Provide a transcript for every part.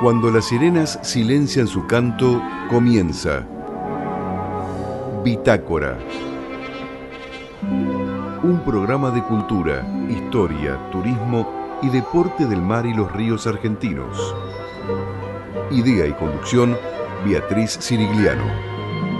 Cuando las sirenas silencian su canto, comienza Bitácora. Un programa de cultura, historia, turismo y deporte del mar y los ríos argentinos. Idea y conducción, Beatriz Cirigliano.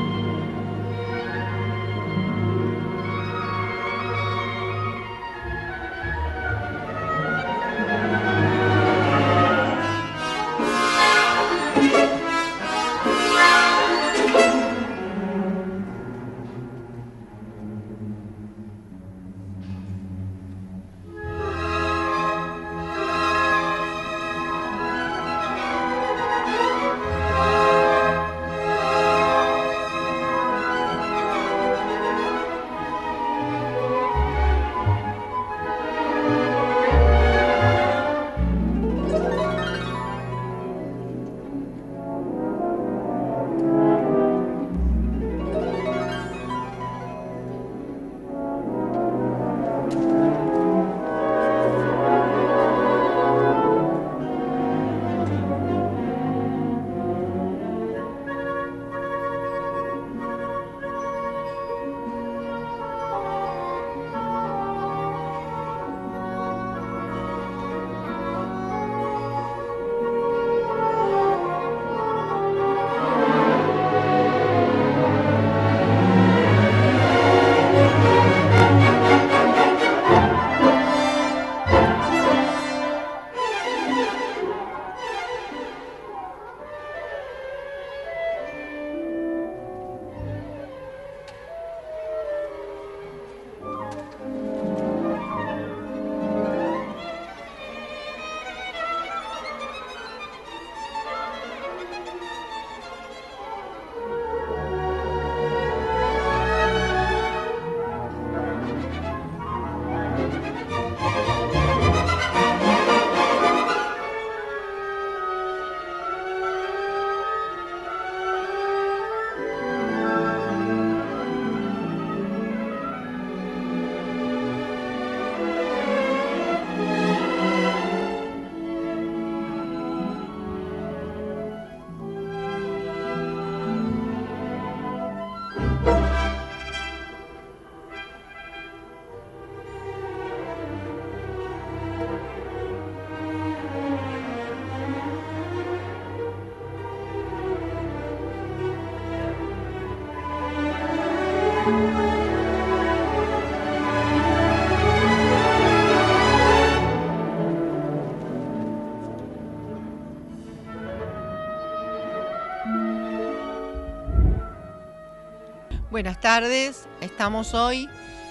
Buenas tardes, estamos hoy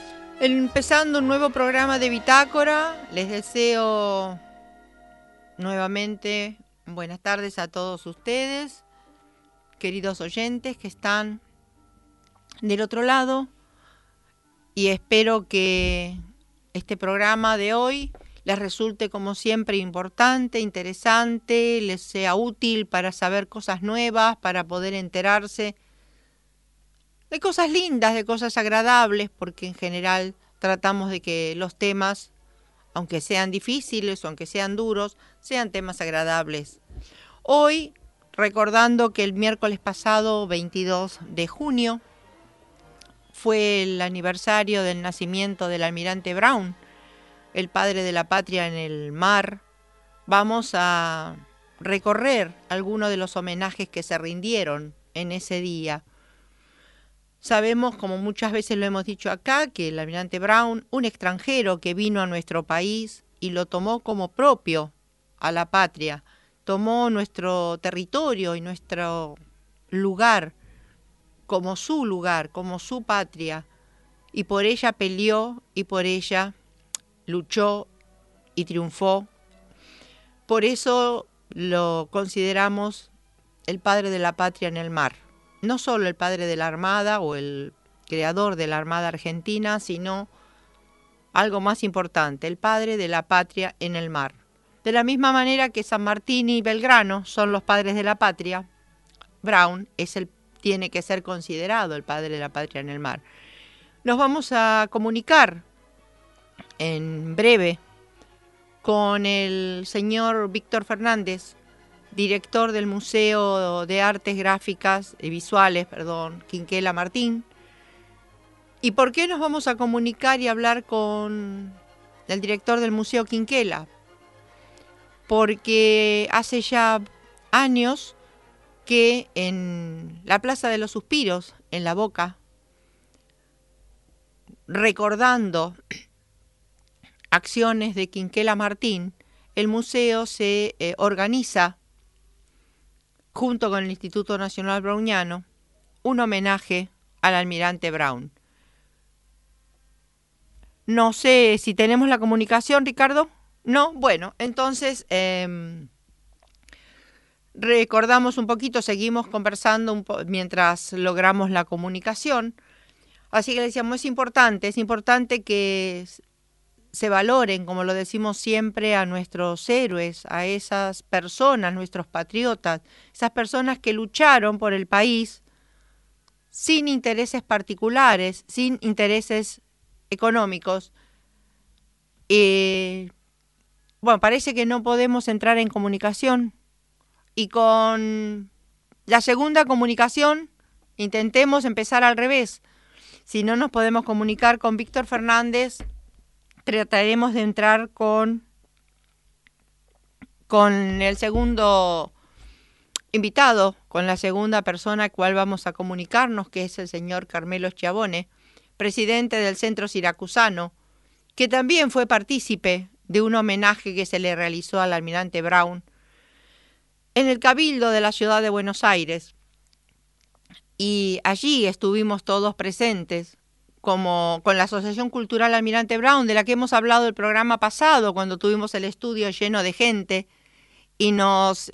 empezando un nuevo programa de Bitácora. Les deseo nuevamente buenas tardes a todos ustedes, queridos oyentes que están del otro lado, y espero que este programa de hoy les resulte como siempre importante, interesante, les sea útil para saber cosas nuevas, para poder enterarse de cosas lindas, de cosas agradables, porque en general tratamos de que los temas, aunque sean difíciles o aunque sean duros, sean temas agradables. Hoy, recordando que el miércoles pasado, 22 de junio, fue el aniversario del nacimiento del almirante Brown, el padre de la patria en el mar, vamos a recorrer algunos de los homenajes que se rindieron en ese día. Sabemos, como muchas veces lo hemos dicho acá, que el almirante Brown, un extranjero que vino a nuestro país y lo tomó como propio a la patria, tomó nuestro territorio y nuestro lugar, como su patria, y por ella peleó y por ella luchó y triunfó. Por eso lo consideramos el padre de la patria en el mar. No solo el padre de la Armada o el creador de la Armada Argentina, sino algo más importante, el padre de la patria en el mar. De la misma manera que San Martín y Belgrano son los padres de la patria, Brown tiene que ser considerado el padre de la patria en el mar. Nos vamos a comunicar en breve con el señor Víctor Fernández director del Museo de Artes Gráficas y Visuales, Quinquela Martín. ¿Y por qué nos vamos a comunicar y hablar con el director del Museo Quinquela? Porque hace ya años que en la Plaza de los Suspiros, en La Boca, recordando acciones de Quinquela Martín, el museo se organiza, junto con el Instituto Nacional Browniano, un homenaje al almirante Brown. No sé si tenemos la comunicación, Ricardo. ¿No? Bueno, entonces recordamos un poquito, seguimos conversando mientras logramos la comunicación. Así que le decíamos, es importante que se valoren, como lo decimos siempre, a nuestros héroes, a esas personas, nuestros patriotas, esas personas que lucharon por el país sin intereses particulares, sin intereses económicos. Bueno, parece que no podemos entrar en comunicación. Y con la segunda comunicación intentemos empezar al revés. Si no nos podemos comunicar con Víctor Fernández, trataremos de entrar con el segundo invitado, con la segunda persona a cual vamos a comunicarnos, que es el señor Carmelo Schiavone, presidente del Centro Siracusano, que también fue partícipe de un homenaje que se le realizó al almirante Brown en el Cabildo de la ciudad de Buenos Aires. Y allí estuvimos todos presentes, como con la Asociación Cultural Almirante Brown, de la que hemos hablado el programa pasado, cuando tuvimos el estudio lleno de gente y nos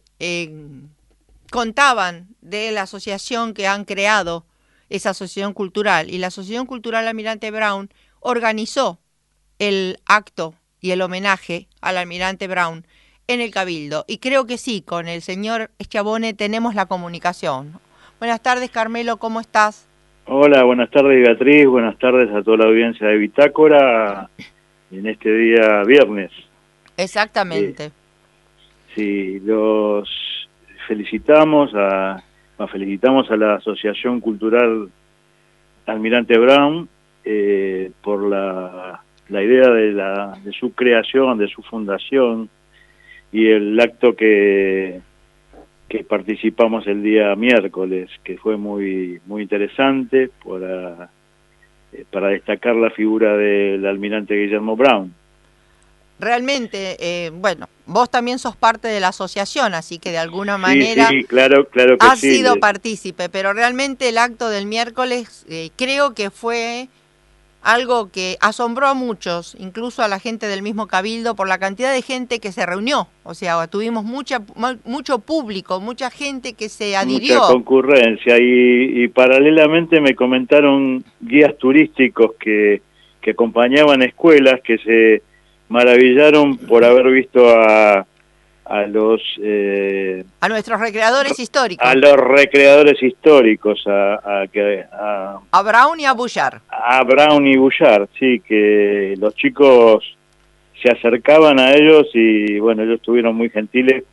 contaban de la asociación que han creado, esa asociación cultural. Y la Asociación Cultural Almirante Brown organizó el acto y el homenaje al almirante Brown en el Cabildo. Y creo que sí, con el señor Schiavone tenemos la comunicación. Buenas tardes, Carmelo, ¿cómo estás? Hola, buenas tardes, Beatriz, buenas tardes a toda la audiencia de Bitácora en este día viernes. Exactamente. Sí, los felicitamos a la Asociación Cultural Almirante Brown por la idea de su creación, de su fundación, y el acto que participamos el día miércoles, que fue muy interesante para destacar la figura del almirante Guillermo Brown. Realmente, bueno, vos también sos parte de la asociación, así que de alguna manera sí, claro que has sí, sido partícipe, pero realmente el acto del miércoles creo que fue algo que asombró a muchos, incluso a la gente del mismo Cabildo, por la cantidad de gente que se reunió. O sea, tuvimos mucho público, mucha gente que se adhirió. Mucha concurrencia, y paralelamente me comentaron guías turísticos que acompañaban escuelas que se maravillaron por haber visto a nuestros recreadores históricos. A los recreadores históricos, a Brown y a Bullard. A Brown y Bullard, sí, que los chicos se acercaban a ellos y bueno, ellos estuvieron muy gentiles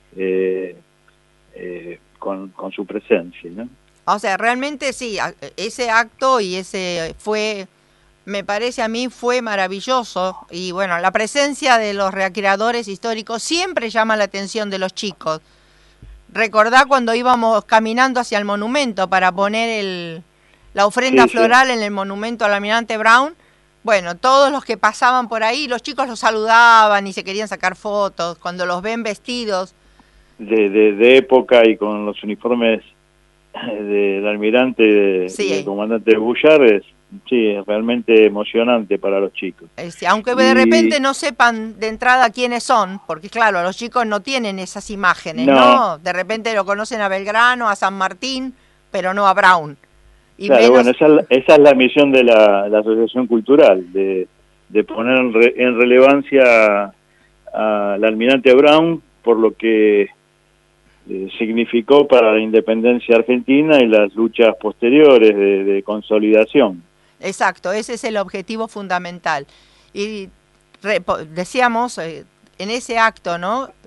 con su presencia, ¿no? O sea, realmente sí, ese acto y me parece a mí fue maravilloso. Y bueno, la presencia de los recreadores históricos siempre llama la atención de los chicos. Recordá cuando íbamos caminando hacia el monumento para poner la ofrenda floral en el monumento al almirante Brown. Bueno, todos los que pasaban por ahí, los chicos los saludaban y se querían sacar fotos cuando los ven vestidos de época y con los uniformes del almirante, del comandante Bullard. Sí, es realmente emocionante para los chicos. Aunque de repente no sepan de entrada quiénes son, porque claro, los chicos no tienen esas imágenes, ¿no? De repente lo conocen a Belgrano, a San Martín, pero no a Brown. Y claro, bueno, esa es la misión de la Asociación Cultural, de poner en relevancia al almirante Brown por lo que significó para la independencia argentina y las luchas posteriores de consolidación. Exacto, ese es el objetivo fundamental. Y decíamos, en ese acto, ¿no?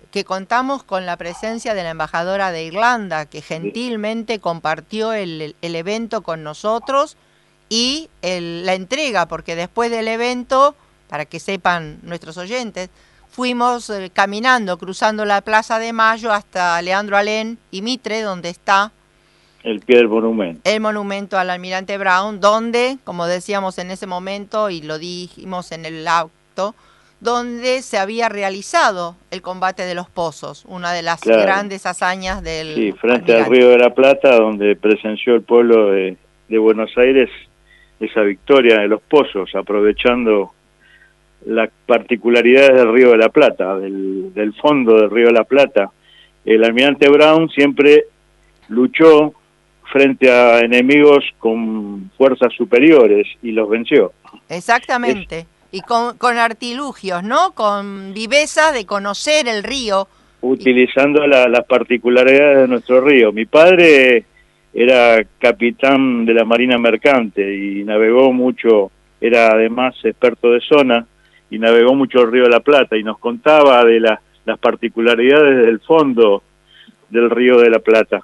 que contamos con la presencia de la embajadora de Irlanda, que gentilmente compartió el evento con nosotros y la entrega, porque después del evento, para que sepan nuestros oyentes, fuimos caminando, cruzando la Plaza de Mayo hasta Leandro Alem y Mitre, donde está el pie del monumento. El monumento al almirante Brown, donde, como decíamos en ese momento y lo dijimos en el acto, donde se había realizado el combate de los pozos, una de las grandes hazañas del Sí, frente al Río de la Plata, donde presenció el pueblo de Buenos Aires esa victoria de los pozos, aprovechando las particularidades del Río de la Plata, del fondo del Río de la Plata. El almirante Brown siempre luchó frente a enemigos con fuerzas superiores y los venció. Exactamente. Y con artilugios, ¿no? Con viveza de conocer el río. Utilizando las particularidades de nuestro río. Mi padre era capitán de la Marina Mercante y navegó mucho, era además experto de zona, y navegó mucho el Río de la Plata, y nos contaba de las particularidades del fondo del Río de la Plata,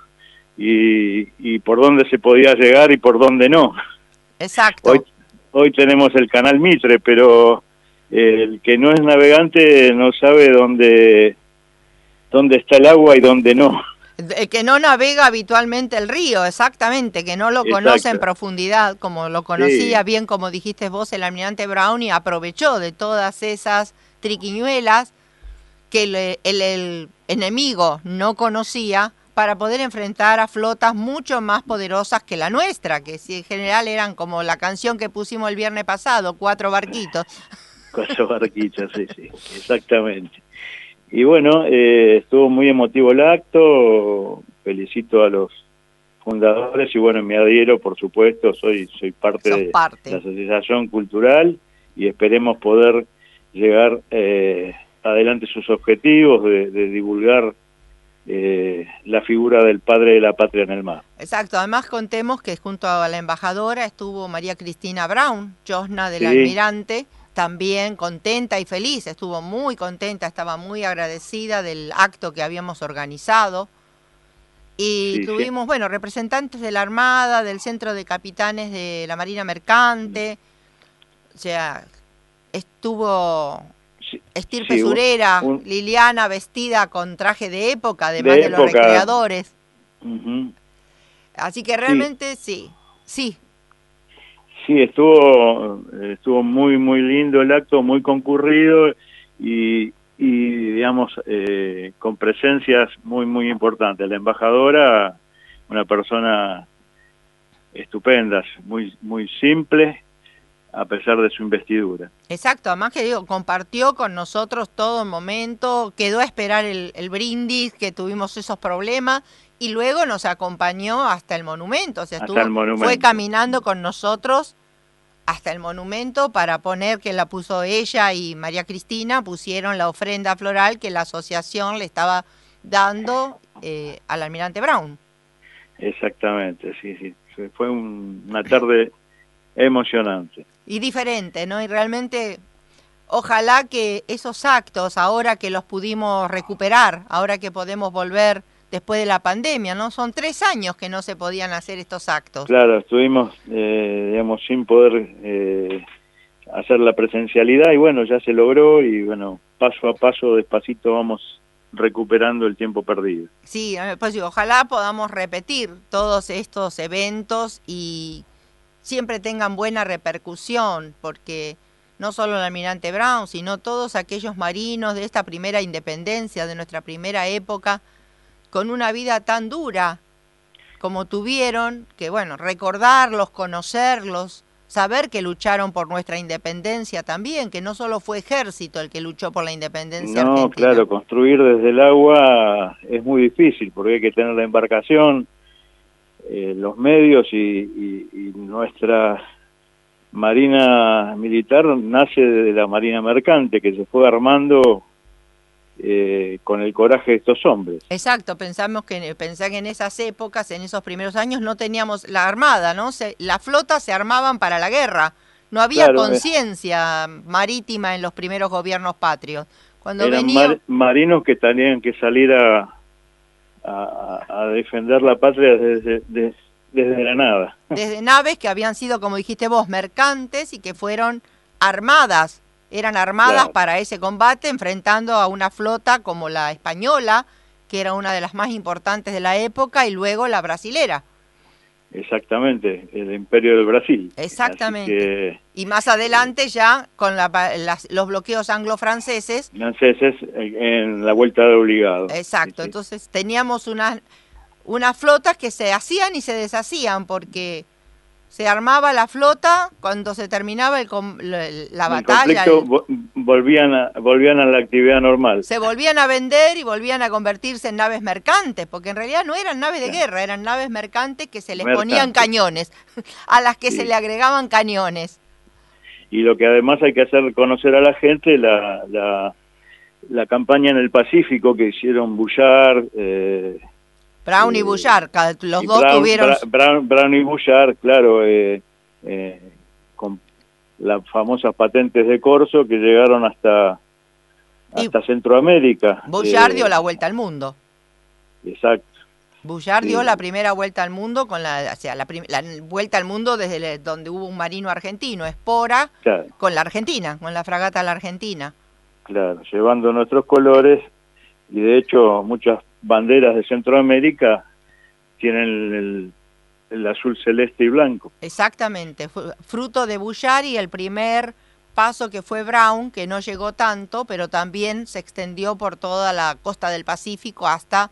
y por dónde se podía llegar y por dónde no. Exacto. Hoy tenemos el canal Mitre, pero el que no es navegante no sabe dónde está el agua y dónde no. El que no navega habitualmente el río, exactamente, que no lo conoce en profundidad, como lo conocía bien, como dijiste vos, el almirante Brown, y aprovechó de todas esas triquiñuelas que el enemigo no conocía para poder enfrentar a flotas mucho más poderosas que la nuestra, que si en general eran como la canción que pusimos el viernes pasado, 4 barquitos. 4 barquitos, sí, exactamente. Y bueno, estuvo muy emotivo el acto, felicito a los fundadores y bueno, me adhiero, por supuesto, soy parte de la Asociación Cultural y esperemos poder llegar adelante sus objetivos de divulgar la figura del padre de la patria en el mar. Exacto, además contemos que junto a la embajadora estuvo María Cristina Brown, Yosna del Almirante, también contenta y feliz, estuvo muy contenta, estaba muy agradecida del acto que habíamos organizado. Y tuvimos, bueno, representantes de la Armada, del Centro de Capitanes de la Marina Mercante, o sea, estuvo estirpe surera, Liliana vestida con traje de época, además de los recreadores. Así que realmente sí. Sí, estuvo muy muy lindo el acto, muy concurrido y digamos con presencias muy muy importantes. La embajadora, una persona estupenda, muy muy simple, a pesar de su investidura. Exacto, además que digo, compartió con nosotros todo el momento, quedó a esperar el brindis, que tuvimos esos problemas, y luego nos acompañó hasta el monumento, o sea, fue caminando con nosotros hasta el monumento para poner, que la puso ella y María Cristina, pusieron la ofrenda floral que la asociación le estaba dando al almirante Brown. Exactamente, sí. Fue una tarde emocionante. Y diferente, ¿no? Y realmente, ojalá que esos actos, ahora que los pudimos recuperar, ahora que podemos volver después de la pandemia, ¿no? Son 3 años que no se podían hacer estos actos. Claro, estuvimos, digamos, sin poder hacer la presencialidad y bueno, ya se logró y bueno, paso a paso, despacito vamos recuperando el tiempo perdido. Sí, pues ojalá podamos repetir todos estos eventos y siempre tengan buena repercusión, porque no solo el almirante Brown, sino todos aquellos marinos de esta primera independencia, de nuestra primera época, con una vida tan dura como tuvieron, que bueno, recordarlos, conocerlos, saber que lucharon por nuestra independencia también, que no solo fue ejército el que luchó por la independencia argentina. No, claro, construir desde el agua es muy difícil, porque hay que tener la embarcación, los medios y nuestra Marina Militar nace de la Marina Mercante, que se fue armando con el coraje de estos hombres. Exacto, pensé que en esas épocas, en esos primeros años, no teníamos la armada, ¿no? La flota se armaban para la guerra, no había conciencia marítima en los primeros gobiernos patrios. Cuando eran venía... marinos que tenían que salir a defender la patria desde la nada. Desde naves que habían sido, como dijiste vos, mercantes y que fueron armadas. Eran armadas Claro. para ese combate, enfrentando a una flota como la española, que era una de las más importantes de la época, y luego la brasilera. Exactamente, el Imperio del Brasil. Exactamente. Y más adelante ya con los bloqueos anglo-franceses. Franceses en la vuelta de obligado. Exacto, Sí. Entonces teníamos unas flotas que se hacían y se deshacían porque se armaba la flota cuando se terminaba la batalla. Volvían a la actividad normal. Se volvían a vender y volvían a convertirse en naves mercantes, porque en realidad no eran naves de guerra, eran naves mercantes que se les ponían cañones, a las que se le agregaban cañones. Y lo que además hay que hacer conocer a la gente, la campaña en el Pacífico que hicieron Bullard... Brown y Bullard, los dos tuvieron... Brown y Bullard, claro, con las famosas patentes de corso que llegaron hasta Centroamérica. Bullard dio la vuelta al mundo. Exacto. Bullard dio la primera vuelta al mundo, la vuelta al mundo desde donde hubo un marino argentino, Espora, claro, con la Argentina, con la fragata La Argentina. Claro, llevando nuestros colores, y de hecho muchas banderas de Centroamérica tienen el azul celeste y blanco. Exactamente, fruto de Bullard, y el primer paso que fue Brown, que no llegó tanto, pero también se extendió por toda la costa del Pacífico hasta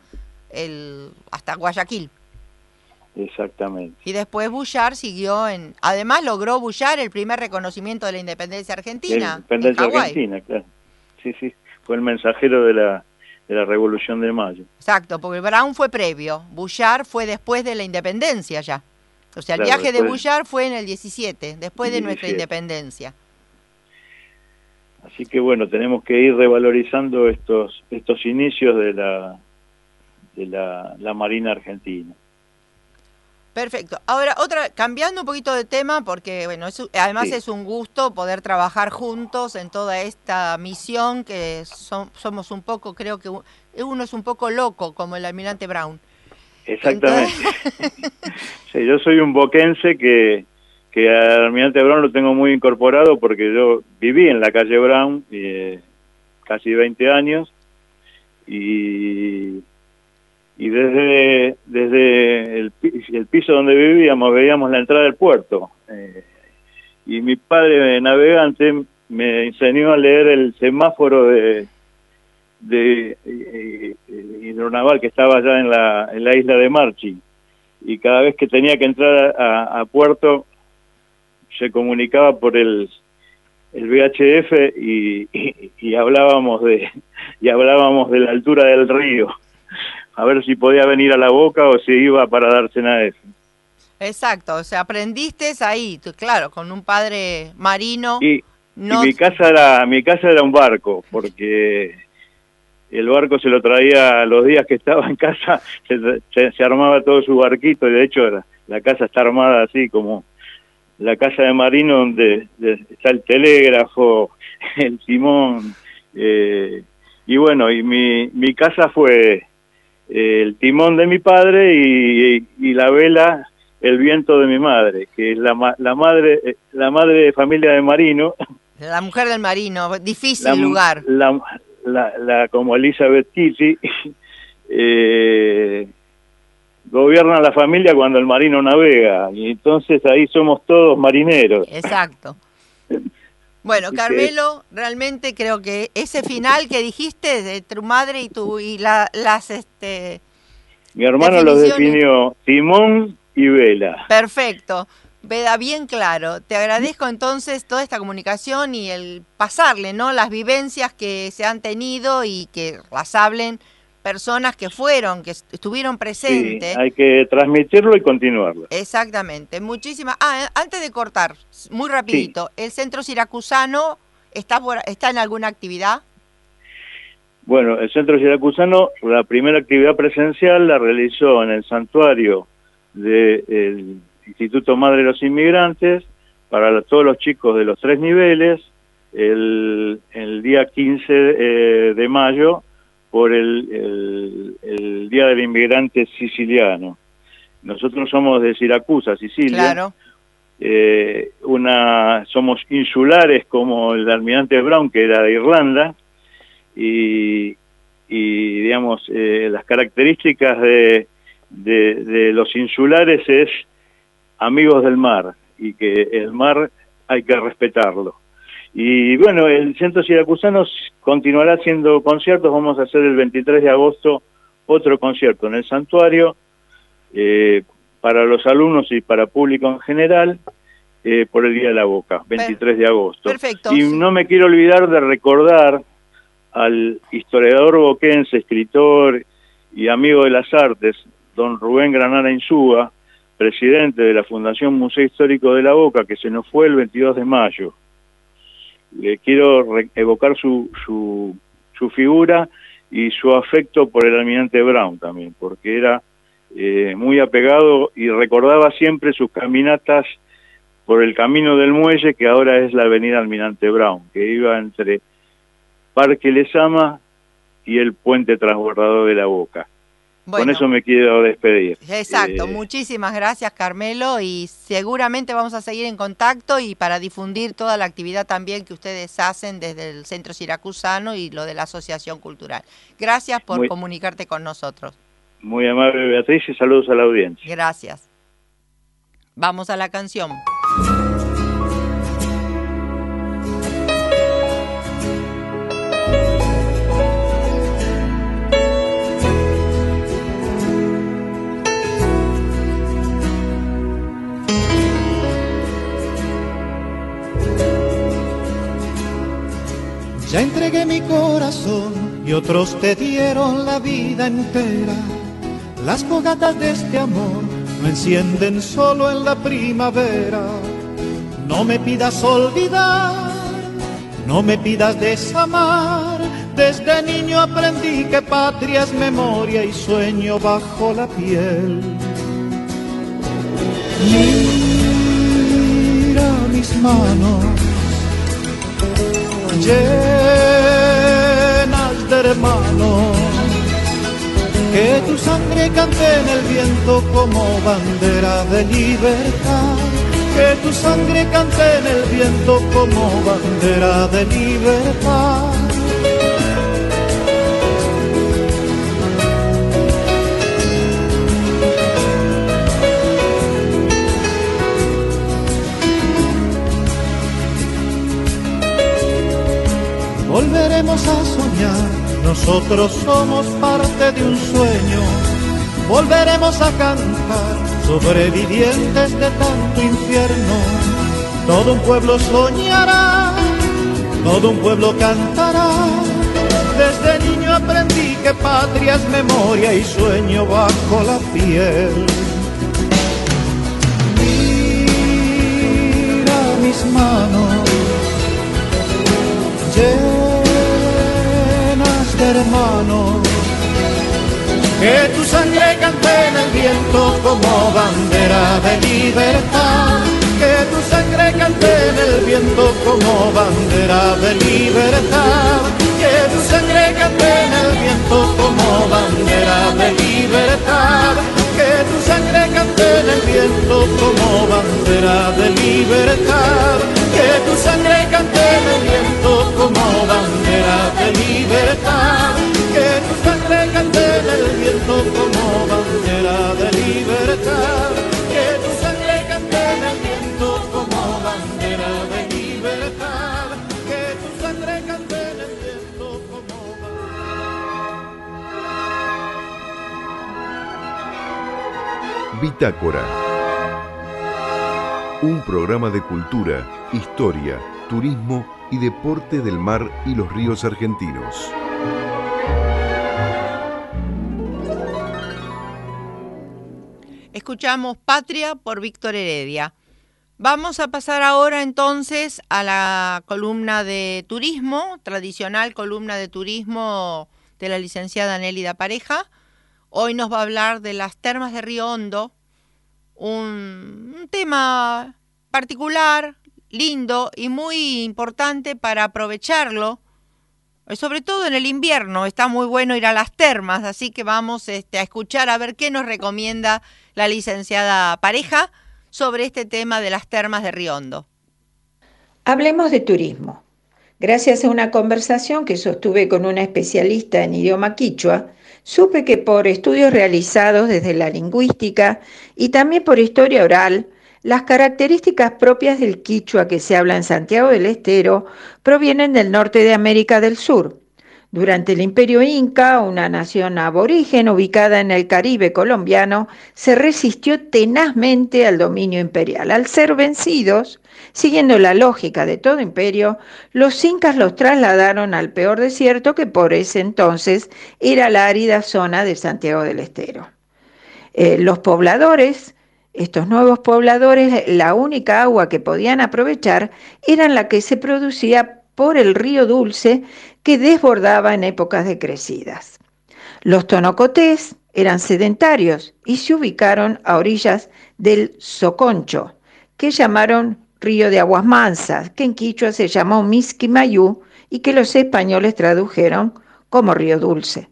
Guayaquil. Exactamente. Y después Bullard siguió además logró Bullard el primer reconocimiento de la independencia argentina. La independencia argentina, claro. Sí, fue el mensajero de la Revolución de Mayo. Exacto, porque Brown fue previo, Bullard fue después de la independencia ya. O sea, el claro, viaje de Bullard fue en el 17, después de nuestra independencia. Así que bueno, tenemos que ir revalorizando estos inicios de la Marina Argentina. Perfecto. Ahora, cambiando un poquito de tema, porque bueno, además es un gusto poder trabajar juntos en toda esta misión, que somos un poco, creo que uno es un poco loco, como el almirante Brown. Exactamente. Sí, yo soy un boquense que al almirante Brown lo tengo muy incorporado, porque yo viví en la calle Brown casi 20 años, y desde el piso donde vivíamos veíamos la entrada del puerto, y mi padre navegante me enseñó a leer el semáforo de hidronaval que estaba allá en la isla de Marchi, y cada vez que tenía que entrar a puerto se comunicaba por el VHF y hablábamos de la altura del río, a ver si podía venir a la boca o si iba para Dársena F. Exacto, o sea, aprendiste ahí, claro, con un padre marino. Y mi casa era un barco, porque el barco se lo traía los días que estaba en casa, se armaba todo su barquito, y de hecho la casa está armada así como la casa de marino, donde está el telégrafo, el timón, y bueno, y mi casa fue el timón de mi padre y la vela, el viento de mi madre, que es la madre de familia de marino. La mujer del marino, difícil lugar. Como Elizabeth Kitty, gobierna la familia cuando el marino navega, y entonces ahí somos todos marineros. Exacto. Bueno, Carmelo, realmente creo que ese final que dijiste de tu madre y las mi hermano los definió timón y vela. Perfecto, queda bien claro. Te agradezco entonces toda esta comunicación y el pasarle, ¿no?, las vivencias que se han tenido y que las hablen personas que estuvieron presentes. Sí, hay que transmitirlo y continuarlo. Exactamente, muchísimas. Antes de cortar, muy rapidito, sí. ¿El Centro Siracusano está en alguna actividad? Bueno, el Centro Siracusano, la primera actividad presencial la realizó en el santuario del Instituto Madre de los Inmigrantes para todos los chicos de los 3 niveles, el día 15 de mayo por el Día del Inmigrante Siciliano. Nosotros somos de Siracusa, Sicilia. Claro. Somos insulares como el almirante Brown, que era de Irlanda, y digamos, las características de los insulares es amigos del mar, y que el mar hay que respetarlo. Y bueno, el Centro Siracusano continuará haciendo conciertos. Vamos a hacer el 23 de agosto otro concierto en el santuario, para los alumnos y para público en general, por el Día de la Boca, 23 de agosto. Perfecto. Y no me quiero olvidar de recordar al historiador boquense, escritor y amigo de las artes, don Rubén Granara Insúa, presidente de la Fundación Museo Histórico de la Boca, que se nos fue el 22 de mayo. Le quiero evocar su figura y su afecto por el almirante Brown también, porque era muy apegado y recordaba siempre sus caminatas por el camino del muelle, que ahora es la avenida Almirante Brown, que iba entre Parque Lezama y el puente transbordador de la Boca. Bueno, con eso me quiero despedir. Exacto, muchísimas gracias, Carmelo, y seguramente vamos a seguir en contacto y para difundir toda la actividad también que ustedes hacen desde el Centro Siracusano y lo de la Asociación Cultural. Gracias por comunicarte con nosotros. Muy amable, Beatriz, y saludos a la audiencia. Gracias. Vamos a la canción. Ya entregué mi corazón y otros te dieron la vida entera. Las fogatas de este amor no encienden solo en la primavera. No me pidas olvidar, no me pidas desamar. Desde niño aprendí que patria es memoria y sueño bajo la piel. Mira mis manos llenas de hermanos, que tu sangre cante en el viento como bandera de libertad, que tu sangre cante en el viento como bandera de libertad. Volveremos a soñar, nosotros somos parte de un sueño. Volveremos a cantar, sobrevivientes de tanto infierno. Todo un pueblo soñará, todo un pueblo cantará. Desde niño aprendí que patria es memoria y sueño bajo la piel. Mira mis manos llenas de hermanos, que tu sangre cante en el viento como bandera de libertad, que tu sangre cante en el viento como bandera de libertad, que tu sangre cante en el viento como bandera de libertad, que tu sangre cante en el viento como bandera de libertad, que tu sangre cante en el viento como bandera de libertad, que tu sangre cante en el viento como bandera de libertad, que tu sangre cante en el viento como bandera de libertad, que tu sangre cante en el viento como bandera. Bitácora. Un programa de cultura, historia, turismo y deporte del mar y los ríos argentinos. Escuchamos Patria por Víctor Heredia. Vamos a pasar ahora entonces a la columna de turismo, tradicional columna de turismo de la licenciada Nélida Pareja. Hoy nos va a hablar de las termas de Río Hondo, un tema particular, lindo y muy importante para aprovecharlo, sobre todo en el invierno. Está muy bueno ir a las termas, así que vamos a escuchar a ver qué nos recomienda la licenciada Pareja sobre este tema de las termas de Río Hondo. Hablemos de turismo. Gracias a una conversación que sostuve con una especialista en idioma quichua, supe que por estudios realizados desde la lingüística y también por historia oral, las características propias del quichua que se habla en Santiago del Estero provienen del norte de América del Sur. Durante el Imperio Inca, una nación aborigen ubicada en el Caribe colombiano se resistió tenazmente al dominio imperial. Al ser vencidos, siguiendo la lógica de todo imperio, los incas los trasladaron al peor desierto que por ese entonces era la árida zona de Santiago del Estero. Los pobladores, estos nuevos pobladores, la única agua que podían aprovechar era la que se producía por el río Dulce, que desbordaba en épocas de crecidas. Los tonocotés eran sedentarios y se ubicaron a orillas del Soconcho, que llamaron río de aguas mansas, que en quichua se llamó Misquimayú y que los españoles tradujeron como río Dulce.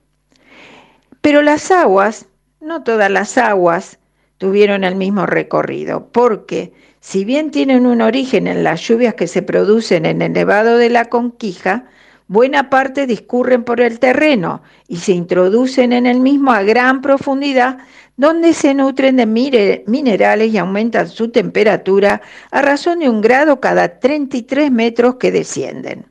Pero las aguas, no todas las aguas, tuvieron el mismo recorrido, porque si bien tienen un origen en las lluvias que se producen en el Nevado de la Conquija, buena parte discurren por el terreno y se introducen en el mismo a gran profundidad, donde se nutren de minerales y aumentan su temperatura a razón de 1 grado cada 33 metros que descienden.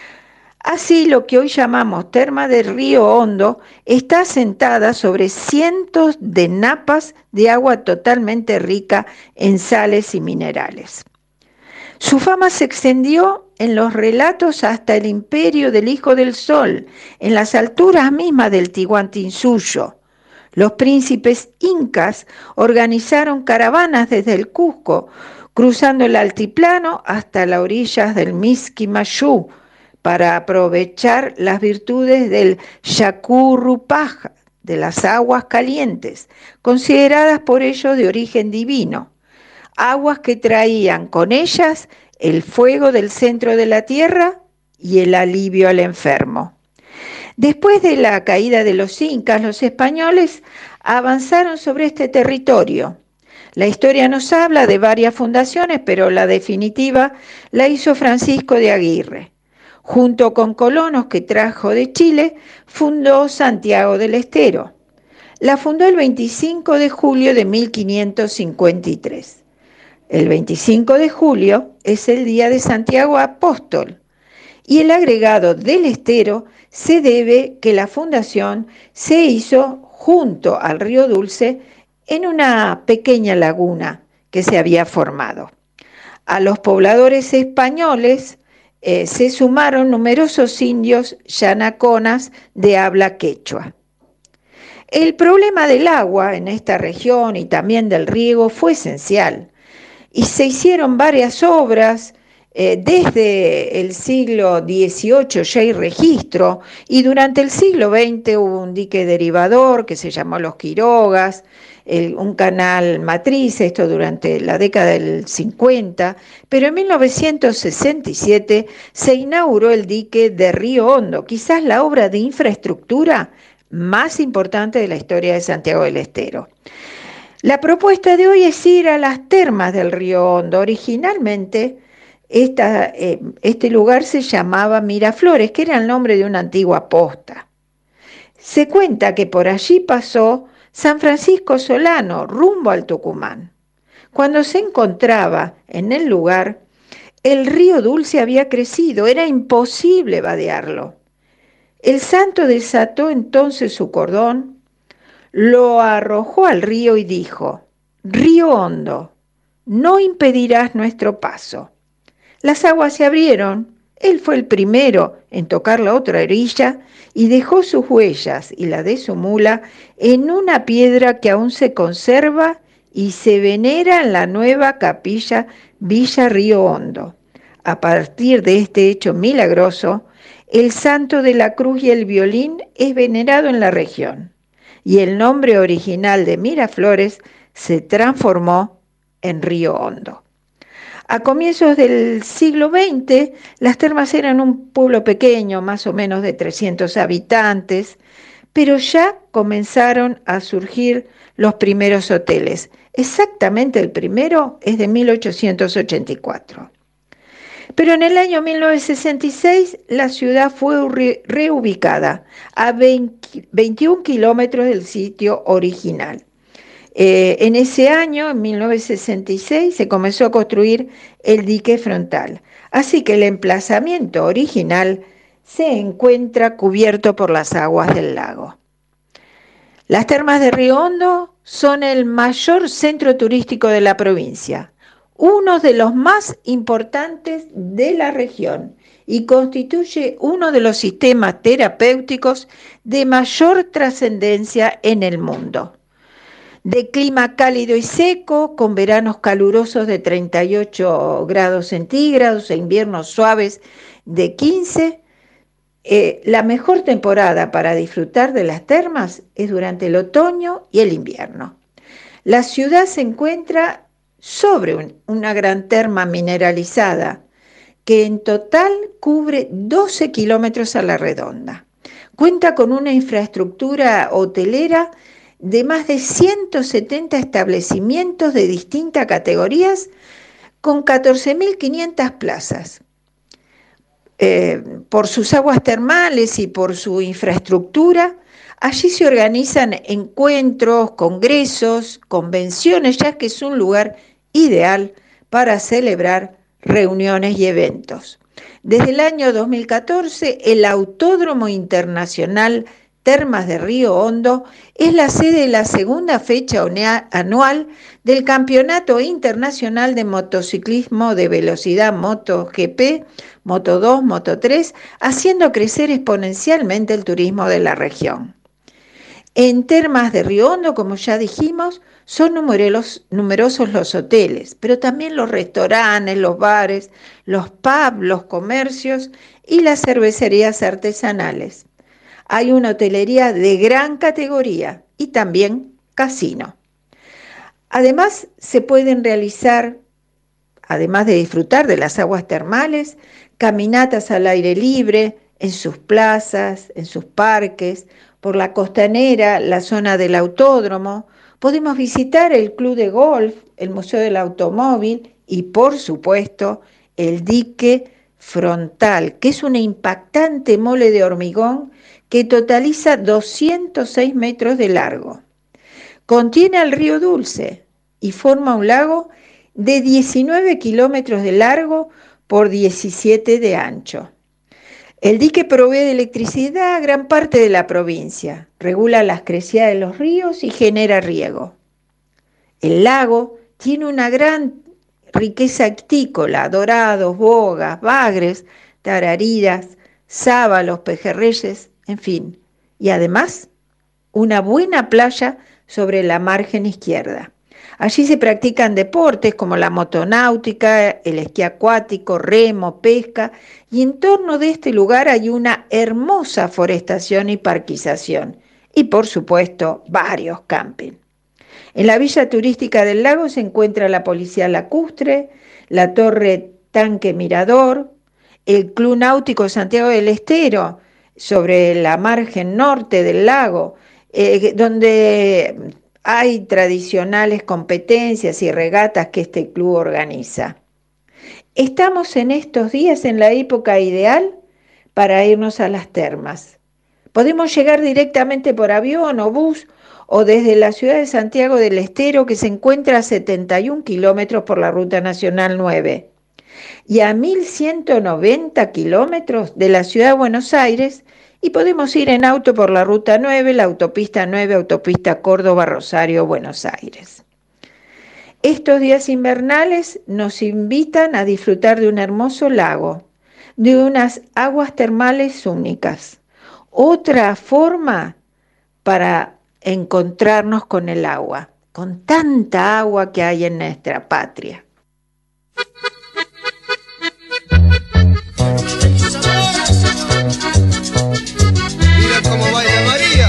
Así, lo que hoy llamamos terma del Río Hondo está asentada sobre cientos de napas de agua totalmente rica en sales y minerales. Su fama se extendió en los relatos hasta el imperio del Hijo del Sol, en las alturas mismas del Tihuantinsuyo. Los príncipes incas organizaron caravanas desde el Cusco, cruzando el altiplano hasta las orillas del Misquimayú, para aprovechar las virtudes del Yacurrupaja, de las aguas calientes, consideradas por ellos de origen divino, aguas que traían con ellas el fuego del centro de la tierra y el alivio al enfermo. Después de la caída de los incas, los españoles avanzaron sobre este territorio. La historia nos habla de varias fundaciones, pero la definitiva la hizo Francisco de Aguirre. Junto con colonos que trajo de Chile, fundó Santiago del Estero. La fundó el 25 de julio de 1553. El 25 de julio es el día de Santiago Apóstol, y el agregado del Estero se debe que la fundación se hizo junto al río Dulce en una pequeña laguna que se había formado. A los pobladores españoles se sumaron numerosos indios yanaconas de habla quechua. El problema del agua en esta región y también del riego fue esencial, y se hicieron varias obras. Desde el siglo XVIII ya hay registro, y durante el siglo XX hubo un dique derivador que se llamó Los Quirogas, un canal matriz, esto durante la década del 50, pero en 1967 se inauguró el dique de Río Hondo, quizás la obra de infraestructura más importante de la historia de Santiago del Estero. La propuesta de hoy es ir a las termas del Río Hondo. Originalmente este lugar se llamaba Miraflores, que era el nombre de una antigua posta. Se cuenta que por allí pasó San Francisco Solano, rumbo al Tucumán. Cuando se encontraba en el lugar, el río Dulce había crecido, era imposible vadearlo. El santo desató entonces su cordón, lo arrojó al río y dijo: «Río Hondo, no impedirás nuestro paso». Las aguas se abrieron, él fue el primero en tocar la otra orilla y dejó sus huellas y la de su mula en una piedra que aún se conserva y se venera en la nueva capilla Villa Río Hondo. A partir de este hecho milagroso, el santo de la cruz y el violín es venerado en la región, y el nombre original de Miraflores se transformó en Río Hondo. A comienzos del siglo XX, Las Termas eran un pueblo pequeño, más o menos de 300 habitantes, pero ya comenzaron a surgir los primeros hoteles. Exactamente el primero es de 1884. Pero en el año 1966 la ciudad fue reubicada a 21 kilómetros del sitio original. En ese año, en 1966, se comenzó a construir el dique frontal. Así que el emplazamiento original se encuentra cubierto por las aguas del lago. Las Termas de Río Hondo son el mayor centro turístico de la provincia, uno de los más importantes de la región y constituye uno de los sistemas terapéuticos de mayor trascendencia en el mundo. De clima cálido y seco, con veranos calurosos de 38 grados centígrados e inviernos suaves de 15, la mejor temporada para disfrutar de las termas es durante el otoño y el invierno. La ciudad se encuentra sobre una gran terma mineralizada que en total cubre 12 kilómetros a la redonda. Cuenta con una infraestructura hotelera de más de 170 establecimientos de distintas categorías con 14.500 plazas. Por sus aguas termales y por su infraestructura, allí se organizan encuentros, congresos, convenciones, ya que es un lugar ideal para celebrar reuniones y eventos. Desde el año 2014, el Autódromo Internacional Termas de Río Hondo es la sede de la segunda fecha anual del Campeonato Internacional de Motociclismo de Velocidad MotoGP, Moto2, Moto3, haciendo crecer exponencialmente el turismo de la región. En Termas de Río Hondo, como ya dijimos, son numerosos los hoteles, pero también los restaurantes, los bares, los pubs, los comercios y las cervecerías artesanales. Hay una hotelería de gran categoría y también casino. Además, se pueden realizar, además de disfrutar de las aguas termales, caminatas al aire libre, en sus plazas, en sus parques, por la costanera, la zona del autódromo. Podemos visitar el club de golf, el Museo del Automóvil y, por supuesto, el dique frontal, que es una impactante mole de hormigón que totaliza 206 metros de largo. Contiene al río Dulce y forma un lago de 19 kilómetros de largo por 17 de ancho. El dique provee de electricidad a gran parte de la provincia, regula las crecidas de los ríos y genera riego. El lago tiene una gran riqueza ictícola, dorados, bogas, bagres, tarariras, sábalos, pejerreyes, en fin, y además una buena playa sobre la margen izquierda. Allí se practican deportes como la motonáutica, el esquí acuático, remo, pesca, y en torno de este lugar hay una hermosa forestación y parquización, y por supuesto varios campings. En la villa turística del lago se encuentra la Policía Lacustre, la Torre Tanque Mirador, el Club Náutico Santiago del Estero, sobre la margen norte del lago, donde hay tradicionales competencias y regatas que este club organiza. Estamos en estos días en la época ideal para irnos a las termas. Podemos llegar directamente por avión o bus o desde la ciudad de Santiago del Estero, que se encuentra a 71 kilómetros por la Ruta Nacional 9, y a 1.190 kilómetros de la ciudad de Buenos Aires, y podemos ir en auto por la Ruta 9, la Autopista 9, Autopista Córdoba, Rosario, Buenos Aires. Estos días invernales nos invitan a disfrutar de un hermoso lago, de unas aguas termales únicas. Otra forma para encontrarnos con el agua, con tanta agua que hay en nuestra patria. Mira cómo baila María.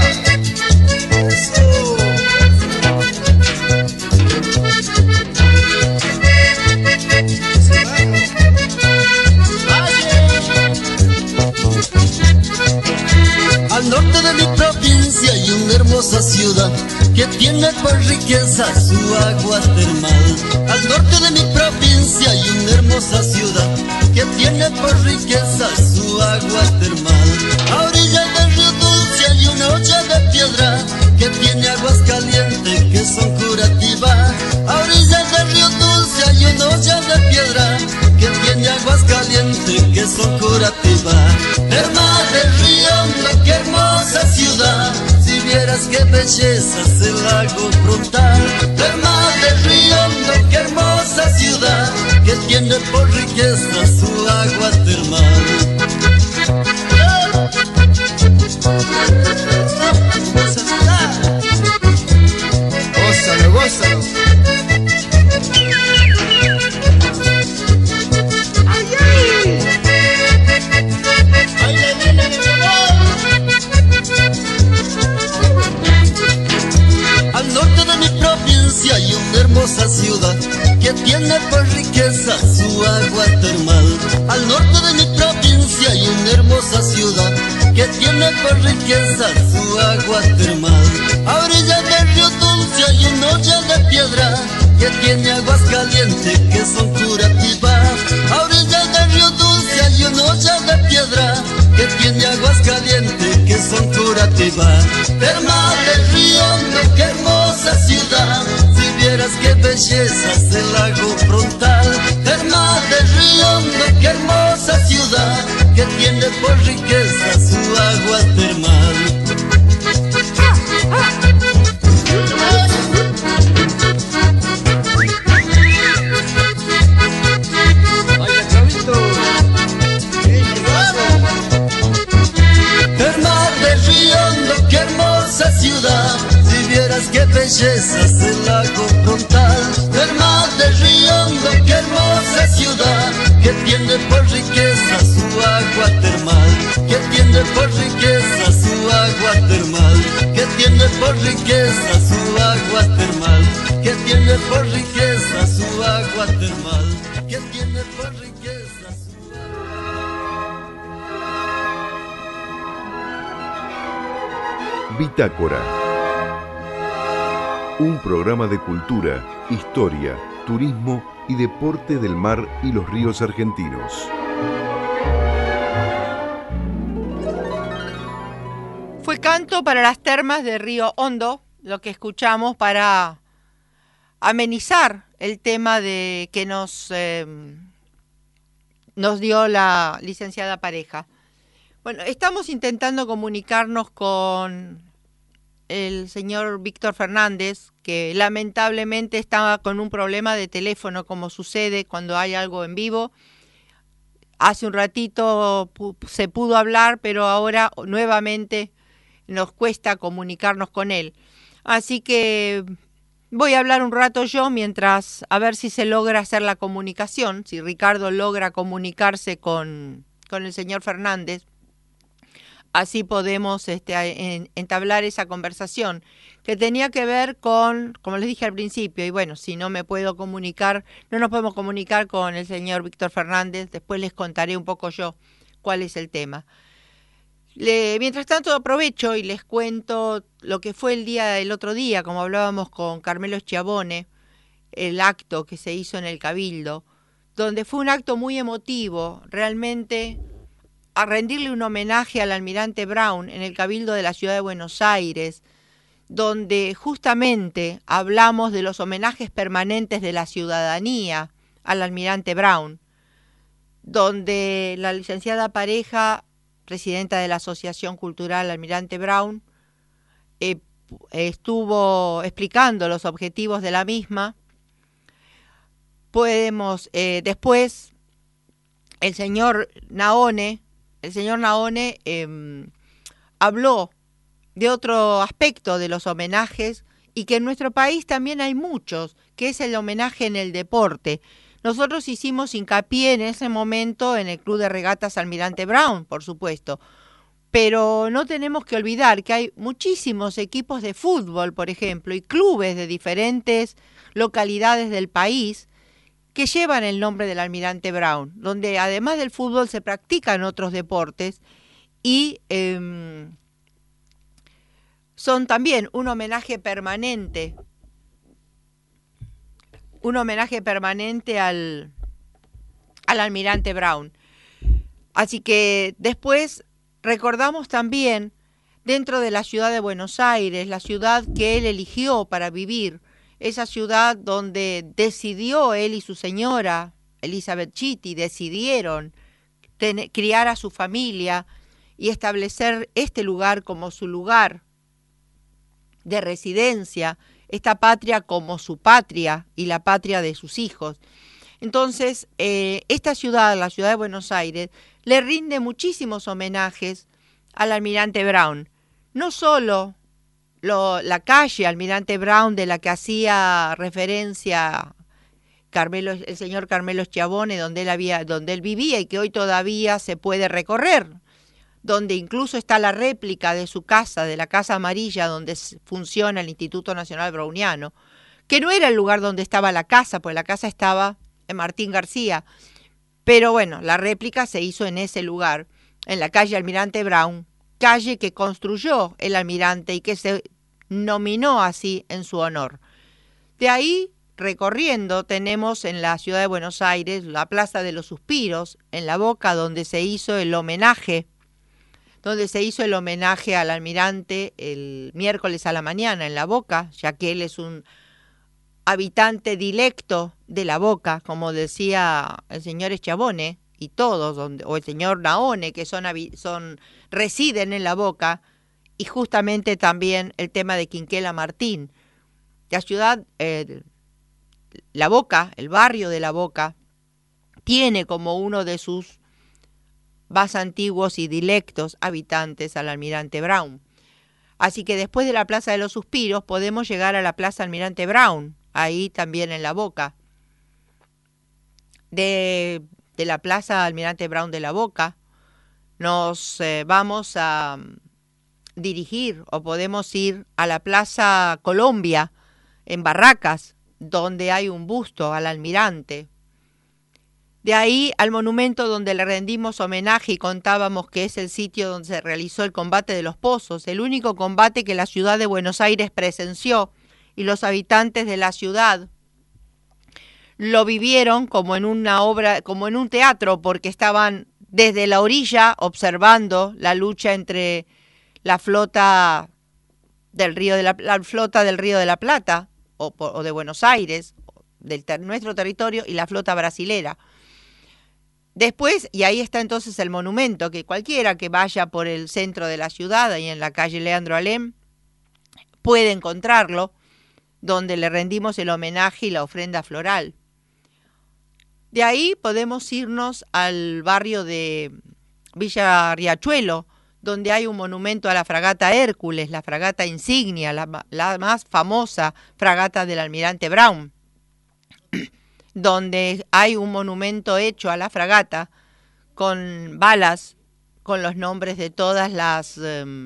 que tiene por riqueza su agua termal. Al norte de mi provincia hay una hermosa ciudad que tiene por riqueza su agua termal. A orillas del río Dulce hay una olla de piedra que tiene aguas calientes que son curativas. A orillas del río Dulce hay una olla de piedra que tiene aguas calientes que son curativas. Termas del Río Hondo, qué hermosa ciudad, si vieras qué belleza es el lago frontal. Termas del Río Hondo, qué hermosa ciudad, que tiene por riqueza su agua termal. Gózalo, gózalo. Al norte de mi provincia hay una hermosa ciudad que tiene por riqueza su agua termal. Al norte de mi provincia hay una hermosa ciudad que tiene por riqueza su agua termal. A orillas del río Dulce hay una olla de piedra que tiene aguas calientes que son curativas. A orillas del río Dulce hay una olla de piedra que tiene aguas calientes que son curativas. Termas del Río Hondo, qué hermosa ciudad, si vieras qué belleza es el lago frontal. Termas del Río Hondo, qué hermosa ciudad, que tiene por riqueza su agua termal. Termas del Río Hondo, qué hermosa ciudad, si vieras qué belleza es el lago frontal. Termas del Río Hondo, qué hermosa ciudad, que tiene por riqueza su agua termal, que tiene por riqueza su agua termal, que tiene por riqueza su agua termal, que tiene por riqueza su agua termal, que tiene por riqueza su Bitácora. Un programa de cultura, historia, turismo y deporte del mar y los ríos argentinos. Fue canto para las termas de Río Hondo, lo que escuchamos para amenizar el tema de que nos dio la licenciada Pareja. Bueno, estamos intentando comunicarnos con el señor Víctor Fernández, que lamentablemente estaba con un problema de teléfono, como sucede cuando hay algo en vivo. Hace un ratito se pudo hablar, pero ahora nuevamente nos cuesta comunicarnos con él. Así que voy a hablar un rato yo mientras, a ver si se logra hacer la comunicación, si Ricardo logra comunicarse con el señor Fernández. Así podemos entablar esa conversación que tenía que ver con, como les dije al principio, y bueno, si no me puedo comunicar, no nos podemos comunicar con el señor Víctor Fernández, después les contaré un poco yo cuál es el tema. Mientras tanto aprovecho y les cuento lo que fue el otro día, como hablábamos con Carmelo Schiavone, el acto que se hizo en el Cabildo, donde fue un acto muy emotivo, realmente a rendirle un homenaje al almirante Brown en el Cabildo de la Ciudad de Buenos Aires, donde justamente hablamos de los homenajes permanentes de la ciudadanía al almirante Brown, donde la licenciada Pareja, presidenta de la Asociación Cultural Almirante Brown, estuvo explicando los objetivos de la misma. Después el señor Naone habló de otro aspecto de los homenajes y que en nuestro país también hay muchos, que es el homenaje en el deporte. Nosotros hicimos hincapié en ese momento en el Club de Regatas Almirante Brown, por supuesto, pero no tenemos que olvidar que hay muchísimos equipos de fútbol, por ejemplo, y clubes de diferentes localidades del país que llevan el nombre del almirante Brown, donde además del fútbol se practican otros deportes y son también un homenaje permanente al almirante Brown. Así que después recordamos también, dentro de la ciudad de Buenos Aires, la ciudad que él eligió para vivir, esa ciudad donde decidió él y su señora, Elizabeth Chitty, decidieron criar a su familia y establecer este lugar como su lugar de residencia, esta patria como su patria y la patria de sus hijos. Entonces, esta ciudad, la ciudad de Buenos Aires, le rinde muchísimos homenajes al almirante Brown. No solo la calle Almirante Brown, de la que hacía referencia el señor Carmelo Schiavone, donde él vivía y que hoy todavía se puede recorrer, donde incluso está la réplica de su casa, de la Casa Amarilla, donde funciona el Instituto Nacional Browniano, que no era el lugar donde estaba la casa, pues la casa estaba en Martín García, pero bueno, la réplica se hizo en ese lugar, en la calle Almirante Brown, calle que construyó el almirante y que se nominó así en su honor. De ahí, recorriendo, tenemos en la ciudad de Buenos Aires la Plaza de los Suspiros, en La Boca, donde se hizo el homenaje al almirante el miércoles a la mañana en La Boca, ya que él es un habitante dilecto de La Boca, como decía el señor Schiavone y todos, o el señor Naone, que residen en La Boca, y justamente también el tema de Quinquela Martín. La ciudad, La Boca, el barrio de La Boca, tiene como uno de sus más antiguos y dilectos habitantes al almirante Brown. Así que después de la Plaza de los Suspiros podemos llegar a la Plaza Almirante Brown, ahí también en La Boca. De la Plaza Almirante Brown de La Boca nos vamos a dirigir, o podemos ir a la Plaza Colombia en Barracas, donde hay un busto al almirante. De ahí al monumento donde le rendimos homenaje y contábamos que es el sitio donde se realizó el combate de los Pozos, el único combate que la ciudad de Buenos Aires presenció, y los habitantes de la ciudad lo vivieron como en una obra, como en un teatro, porque estaban desde la orilla observando la lucha entre la flota del Río de la Plata o de Buenos Aires, nuestro territorio, y la flota brasilera. Después, y ahí está entonces el monumento, que cualquiera que vaya por el centro de la ciudad, ahí en la calle Leandro Alem, puede encontrarlo, donde le rendimos el homenaje y la ofrenda floral. De ahí podemos irnos al barrio de Villa Riachuelo, donde hay un monumento a la fragata Hércules, la fragata insignia, la más famosa fragata del almirante Brown, donde hay un monumento hecho a la fragata con balas, con los nombres de todas las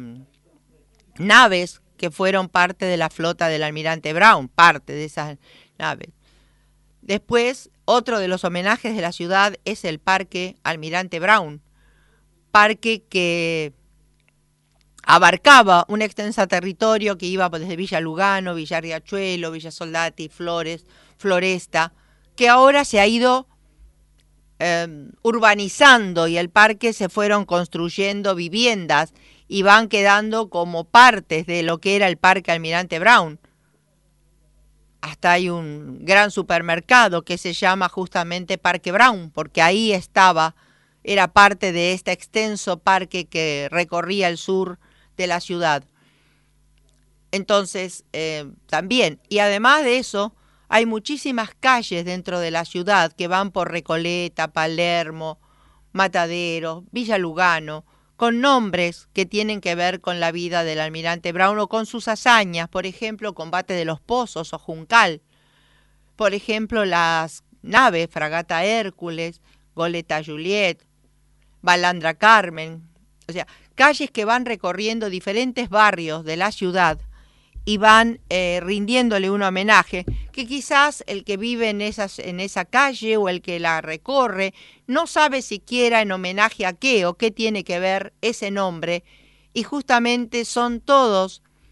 naves que fueron parte de la flota del almirante Brown, parte de esas naves. Después, otro de los homenajes de la ciudad es el Parque Almirante Brown, parque que abarcaba un extenso territorio que iba desde Villa Lugano, Villa Riachuelo, Villa Soldati, Floresta, que ahora se ha ido urbanizando, y el parque se fueron construyendo viviendas y van quedando como partes de lo que era el Parque Almirante Brown. Hasta hay un gran supermercado que se llama justamente Parque Brown, porque ahí era parte de este extenso parque que recorría el sur de la ciudad. Entonces, también, y además de eso, hay muchísimas calles dentro de la ciudad que van por Recoleta, Palermo, Mataderos, Villa Lugano, con nombres que tienen que ver con la vida del almirante Brown o con sus hazañas, por ejemplo, combate de los Pozos o Juncal, por ejemplo, las naves Fragata Hércules, Goleta Juliet, Balandra Carmen, o sea, calles que van recorriendo diferentes barrios de la ciudad y van rindiéndole un homenaje que quizás el que vive en esa calle o el que la recorre no sabe siquiera en homenaje a qué o qué tiene que ver ese nombre, y justamente son todos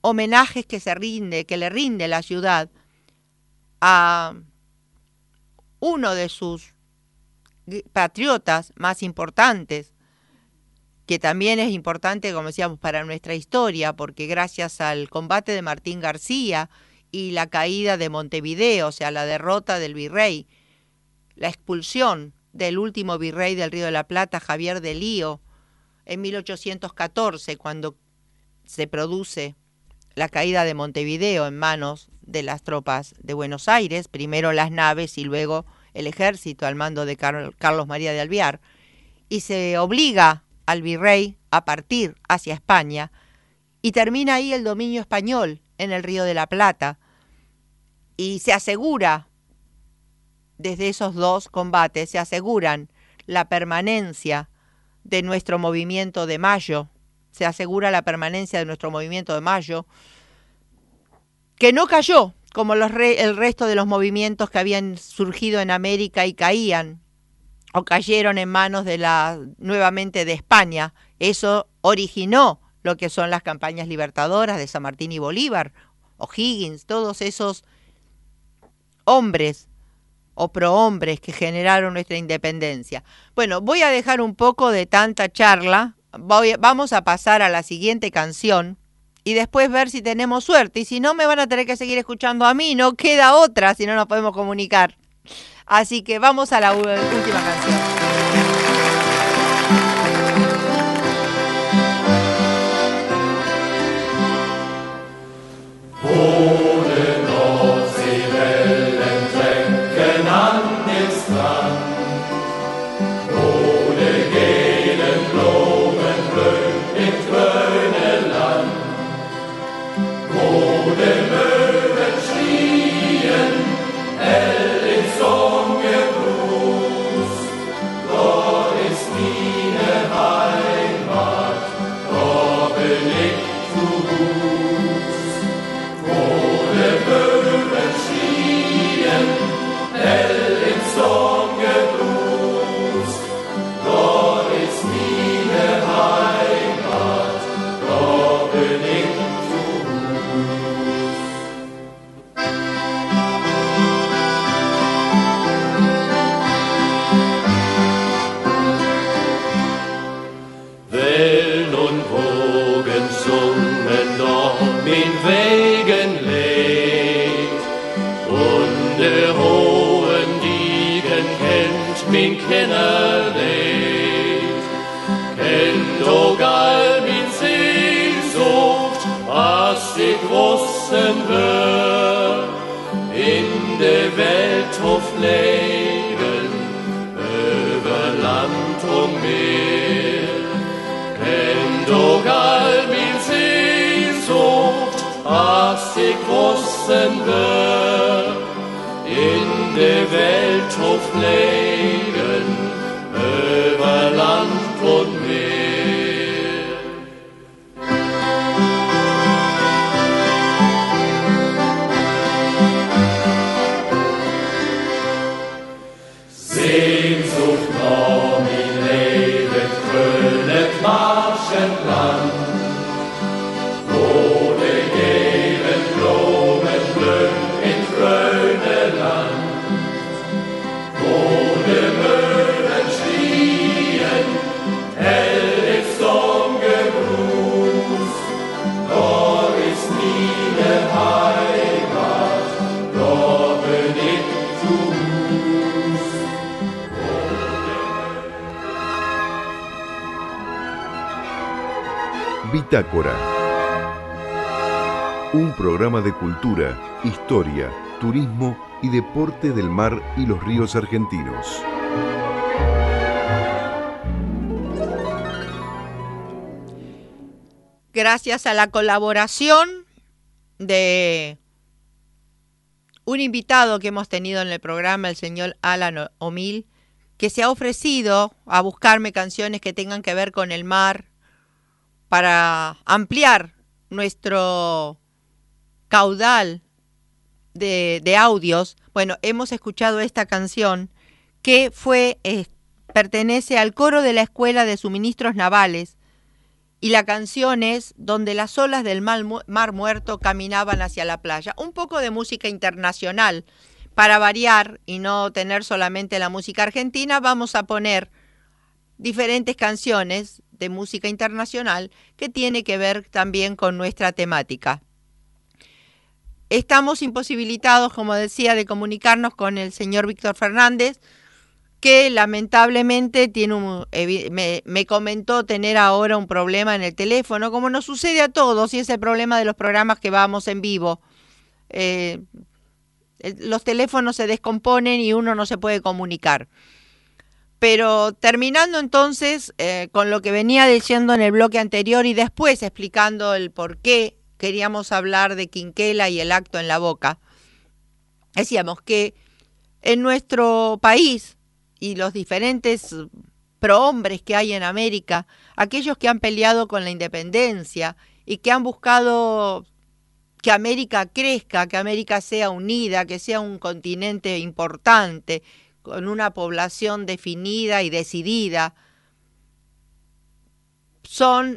homenajes que le rinde la ciudad a uno de sus patriotas más importantes, que también es importante, como decíamos, para nuestra historia, porque gracias al combate de Martín García y la caída de Montevideo, o sea, la derrota del virrey, la expulsión del último virrey del Río de la Plata, Javier de Lío, en 1814, cuando se produce la caída de Montevideo en manos de las tropas de Buenos Aires, primero las naves y luego el ejército al mando de Carlos María de Alvear, y se obliga al virrey a partir hacia España, y termina ahí el dominio español en el Río de la Plata, y se asegura, desde esos dos combates, se aseguran la permanencia de nuestro movimiento de Mayo, se asegura la permanencia de nuestro movimiento de Mayo, que no cayó como el resto de los movimientos que habían surgido en América y caían o cayeron en manos nuevamente de España. Eso originó lo que son las campañas libertadoras de San Martín y Bolívar, O'Higgins, todos esos hombres o prohombres que generaron nuestra independencia. Bueno, voy a dejar un poco de tanta charla, vamos a pasar a la siguiente canción y después ver si tenemos suerte, y si no me van a tener que seguir escuchando a mí, no queda otra si no nos podemos comunicar. Así que vamos a la última canción. Bitácora. Un programa de cultura, historia, turismo y deporte del mar y los ríos argentinos. Gracias a la colaboración de un invitado que hemos tenido en el programa, el señor Alan O'Mill, que se ha ofrecido a buscarme canciones que tengan que ver con el mar, para ampliar nuestro caudal de audios. Bueno, hemos escuchado esta canción que pertenece al coro de la Escuela de Suministros Navales y la canción es Donde las olas del mar muerto caminaban hacia la playa. Un poco de música internacional. Para variar y no tener solamente la música argentina, vamos a poner diferentes canciones de música internacional que tiene que ver también con nuestra temática. Estamos imposibilitados, como decía, de comunicarnos con el señor Víctor Fernández, que lamentablemente me comentó tener ahora un problema en el teléfono, como nos sucede a todos, y es el problema de los programas que vamos en vivo. Los teléfonos se descomponen y uno no se puede comunicar. Pero terminando entonces con lo que venía diciendo en el bloque anterior y después explicando el por qué queríamos hablar de Quinquela y el acto en la boca, decíamos que en nuestro país y los diferentes prohombres que hay en América, aquellos que han peleado con la independencia y que han buscado que América crezca, que América sea unida, que sea un continente importante, con una población definida y decidida, son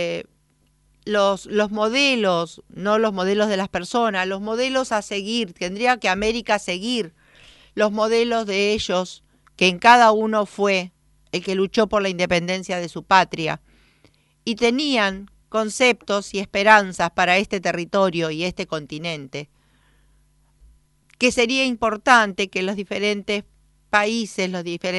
los modelos, no los modelos de las personas, los modelos a seguir. Tendría que América seguir los modelos de ellos, que en cada uno fue el que luchó por la independencia de su patria, y tenían conceptos y esperanzas para este territorio y este continente, que sería importante que los diferentes países,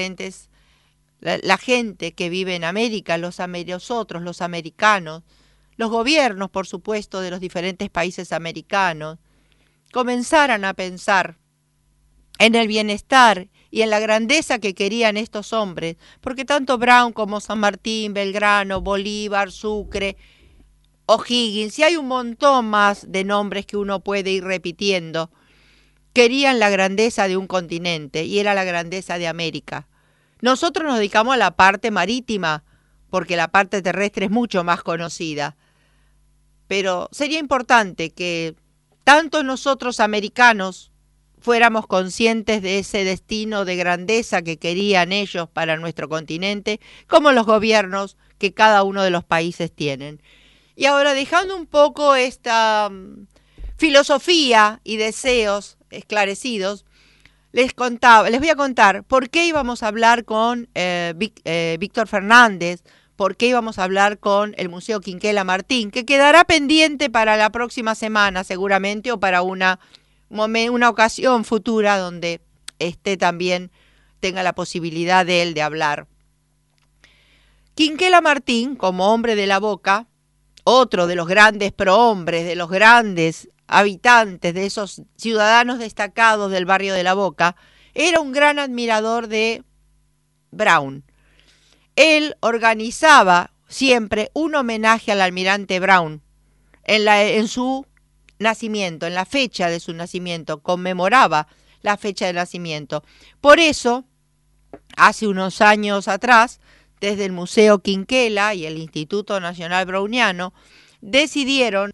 la gente que vive en América, los americanos, los gobiernos, por supuesto, de los diferentes países americanos, comenzaran a pensar en el bienestar y en la grandeza que querían estos hombres, porque tanto Brown como San Martín, Belgrano, Bolívar, Sucre, O'Higgins, y hay un montón más de nombres que uno puede ir repitiendo, querían la grandeza de un continente, y era la grandeza de América. Nosotros nos dedicamos a la parte marítima, porque la parte terrestre es mucho más conocida. Pero sería importante que tanto nosotros americanos fuéramos conscientes de ese destino de grandeza que querían ellos para nuestro continente, como los gobiernos que cada uno de los países tienen. Y ahora, dejando un poco esta filosofía y deseos esclarecidos, les voy a contar por qué íbamos a hablar con Víctor Fernández, por qué íbamos a hablar con el Museo Quinquela Martín, que quedará pendiente para la próxima semana seguramente, o para una ocasión futura donde también tenga la posibilidad de él de hablar. Quinquela Martín, como hombre de la Boca, otro de los grandes prohombres, de los grandes habitantes, de esos ciudadanos destacados del barrio de La Boca, era un gran admirador de Brown. Él organizaba siempre un homenaje al almirante Brown en su nacimiento, en la fecha de su nacimiento, conmemoraba la fecha de nacimiento. Por eso, hace unos años atrás, desde el Museo Quinquela y el Instituto Nacional Browniano, decidieron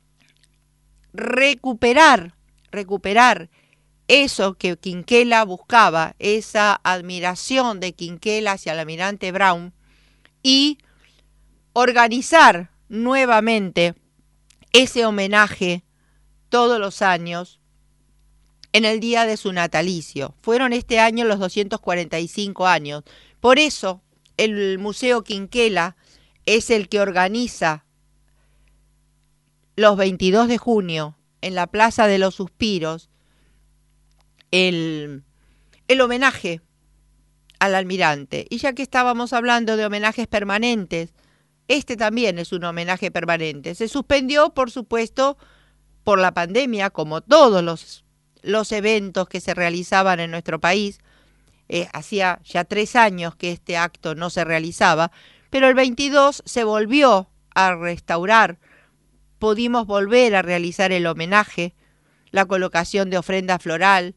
recuperar eso que Quinquela buscaba, esa admiración de Quinquela hacia el almirante Brown, y organizar nuevamente ese homenaje todos los años en el día de su natalicio. Fueron este año los 245 años. Por eso el Museo Quinquela es el que organiza los 22 de junio en la Plaza de los Suspiros el homenaje al almirante. Y ya que estábamos hablando de homenajes permanentes, este también es un homenaje permanente. Se suspendió, por supuesto, por la pandemia, como todos los eventos que se realizaban en nuestro país. Hacía ya 3 años que este acto no se realizaba, pero el 22 se volvió a restaurar. Pudimos volver a realizar el homenaje, la colocación de ofrenda floral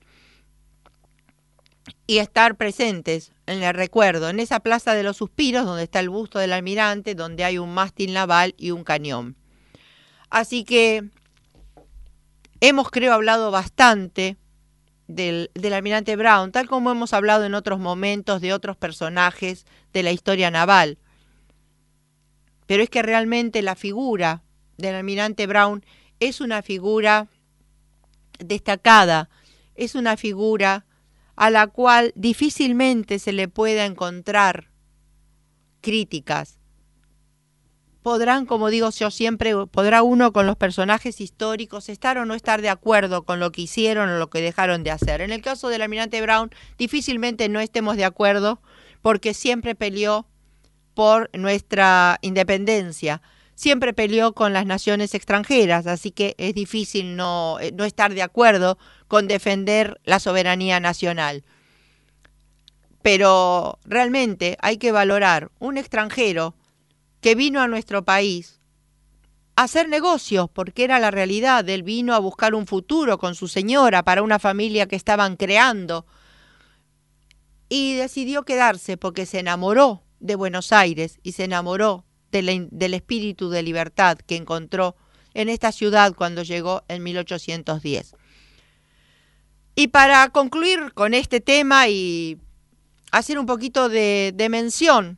y estar presentes en el recuerdo, en esa Plaza de los Suspiros donde está el busto del almirante, donde hay un mástil naval y un cañón. Así que hemos, creo, hablado bastante del almirante Brown, tal como hemos hablado en otros momentos de otros personajes de la historia naval. pero es que realmente la figura del almirante Brown es una figura destacada, es una figura a la cual difícilmente se le pueda encontrar críticas. Podrán, como digo yo siempre, podrá uno con los personajes históricos estar o no estar de acuerdo con lo que hicieron o lo que dejaron de hacer. En el caso del almirante Brown, difícilmente no estemos de acuerdo porque siempre peleó por nuestra independencia, siempre peleó con las naciones extranjeras, así que es difícil no estar de acuerdo con defender la soberanía nacional. Pero realmente hay que valorar un extranjero que vino a nuestro país a hacer negocios, porque era la realidad. Él vino a buscar un futuro con su señora para una familia que estaban creando y decidió quedarse porque se enamoró de Buenos Aires y se enamoró del espíritu de libertad que encontró en esta ciudad cuando llegó en 1810. Y para concluir con este tema y hacer un poquito de mención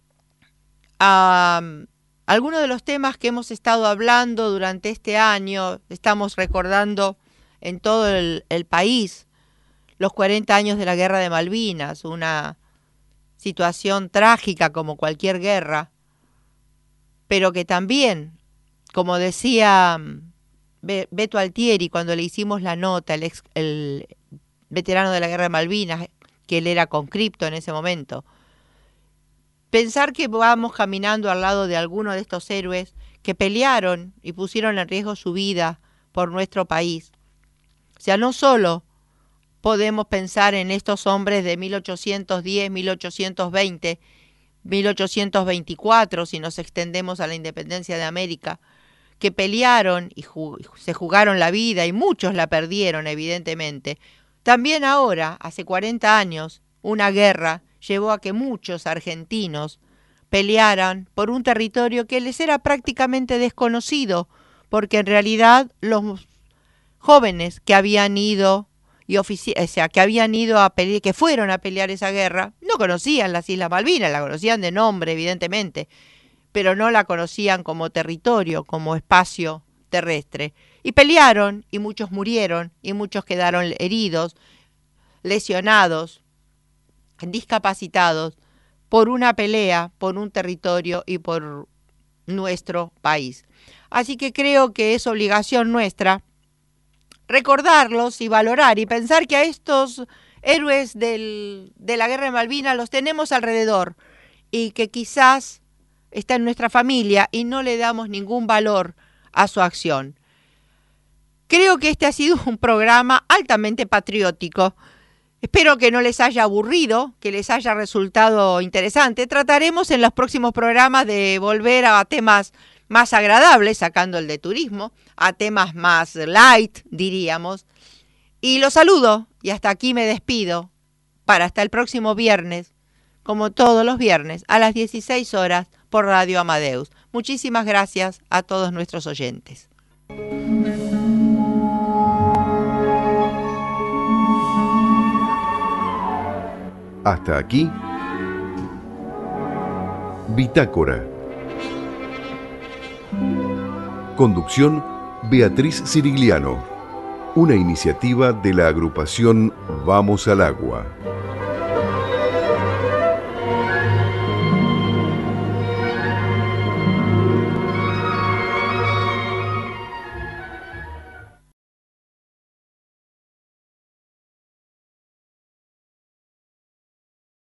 a algunos de los temas que hemos estado hablando durante este año, estamos recordando en todo el país los 40 años de la Guerra de Malvinas, una situación trágica como cualquier guerra, pero que también, como decía Beto Altieri cuando le hicimos la nota, el veterano de la Guerra de Malvinas, que él era conscripto en ese momento, pensar que vamos caminando al lado de alguno de estos héroes que pelearon y pusieron en riesgo su vida por nuestro país. O sea, no solo podemos pensar en estos hombres de 1810, 1820, 1824, si nos extendemos a la independencia de América, que pelearon y se jugaron la vida y muchos la perdieron, evidentemente. También ahora, hace 40 años, una guerra llevó a que muchos argentinos pelearan por un territorio que les era prácticamente desconocido, porque en realidad los jóvenes que habían ido a pelear, que fueron a pelear esa guerra, no conocían las Islas Malvinas, la conocían de nombre, evidentemente, pero no la conocían como territorio, como espacio terrestre. Y pelearon, y muchos murieron, y muchos quedaron heridos, lesionados, discapacitados, por una pelea, por un territorio y por nuestro país. Así que creo que es obligación nuestra recordarlos y valorar y pensar que a estos héroes de la Guerra de Malvinas los tenemos alrededor y que quizás está en nuestra familia y no le damos ningún valor a su acción. Creo que este ha sido un programa altamente patriótico. Espero que no les haya aburrido, que les haya resultado interesante. Trataremos en los próximos programas de volver a temas más agradables, sacando el de turismo, a temas más light, diríamos. Y los saludo y hasta aquí me despido para hasta el próximo viernes, como todos los viernes, a las 16 horas por Radio Amadeus. Muchísimas gracias a todos nuestros oyentes. Hasta aquí, Bitácora. Conducción, Beatriz Cirigliano. Una iniciativa de la agrupación Vamos al Agua.